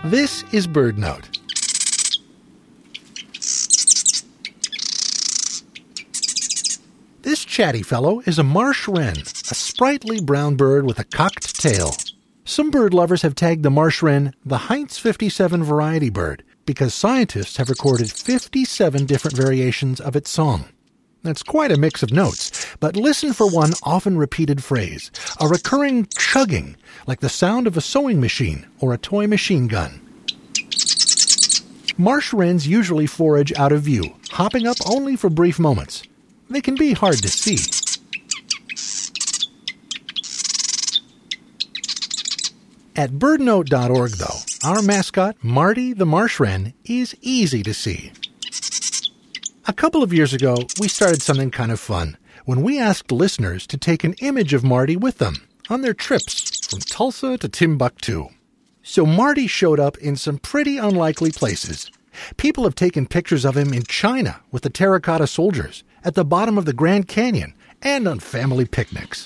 This is BirdNote. This chatty fellow is a marsh wren, a sprightly brown bird with a cocked tail. Some bird lovers have tagged the marsh wren the Heinz 57 variety bird because scientists have recorded 57 different variations of its song. That's quite a mix of notes, but listen for one often repeated phrase, a recurring chugging, like the sound of a sewing machine or a toy machine gun. Marsh wrens usually forage out of view, hopping up only for brief moments. They can be hard to see. At birdnote.org, though, our mascot, Marty the marsh wren, is easy to see. A couple of years ago, we started something kind of fun when we asked listeners to take an image of Marty with them on their trips from Tulsa to Timbuktu. So Marty showed up in some pretty unlikely places. People have taken pictures of him in China with the terracotta soldiers, at the bottom of the Grand Canyon, and on family picnics.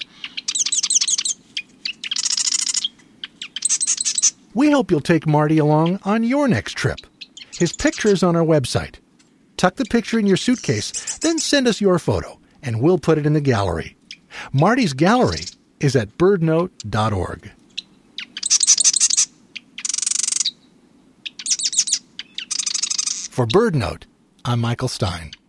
We hope you'll take Marty along on your next trip. His picture is on our website. Tuck the picture in your suitcase, then send us your photo, and we'll put it in the gallery. Marty's gallery is at birdnote.org. For BirdNote, I'm Michael Stein.